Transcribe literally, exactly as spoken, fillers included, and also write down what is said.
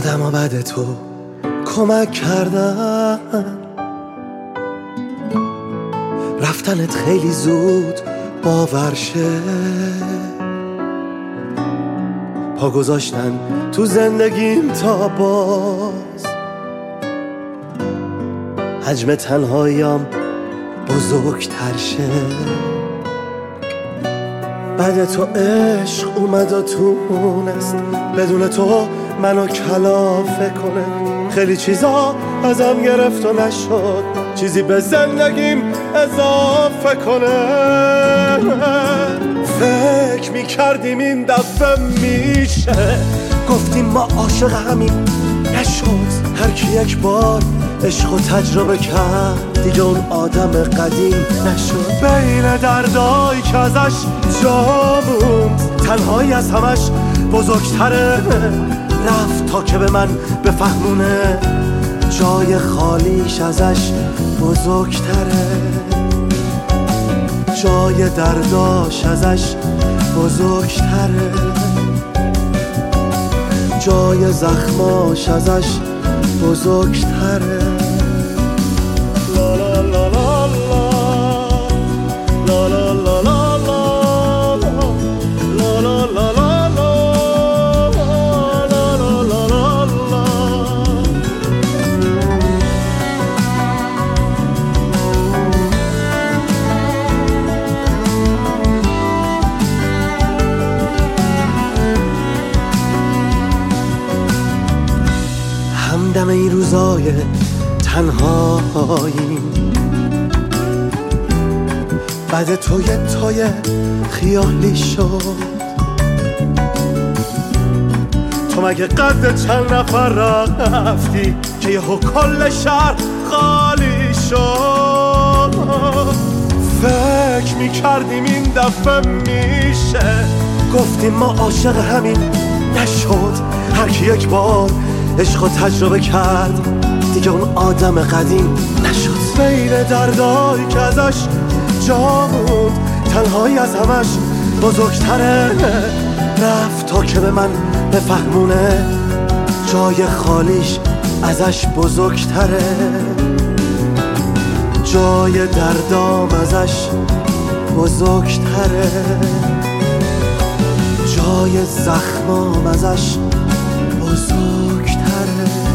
آدم ها بعد تو کمک کردن، رفتنت خیلی زود باور شه، پا گذاشتن تو زندگیم تا باز حجم تنهاییم بزرگتر شه. بعد تو عشق اومد و تونست بدون تو منو کلافه کنه، خیلی چیزا ازم گرفت و نشد چیزی به زندگیم اضافه کنه. فکر میکردیم این دفعه میشه، گفتیم ما عاشق همین، نشد. هر کی یک بار عشق و تجربه کرد دیگه اون آدم قدیم نشد. بین دردایی که ازش جا موند تنهایی از همش بزرگتره، رفت تا که به من بفهمونه جای خالیش ازش بزرگتره، جای درداش ازش بزرگتره، جای زخماش ازش بزرگتره. لا لا لا لا لا لا لا لا لا لا لا لا. همدم این روزای تنهاییم، بعد تو یه تای خیالی شد. تو مگه قد چند نفر رفتی که یهو کل شهر خالی شد؟ فکر میکردیم این دفعه میشه، گفتیم ما عاشق همین، نشد. هر کی یک بار عشق و تجربه کرد دیگه اون آدم قدیم نشد. بین دردایی که ازش جا موند تنهایی از همش بزرگتره، رفت تا که به من بفهمونه جای خالیش ازش بزرگتره، جای دردام ازش بزرگتره، جای زخمام ازش بزرگتره.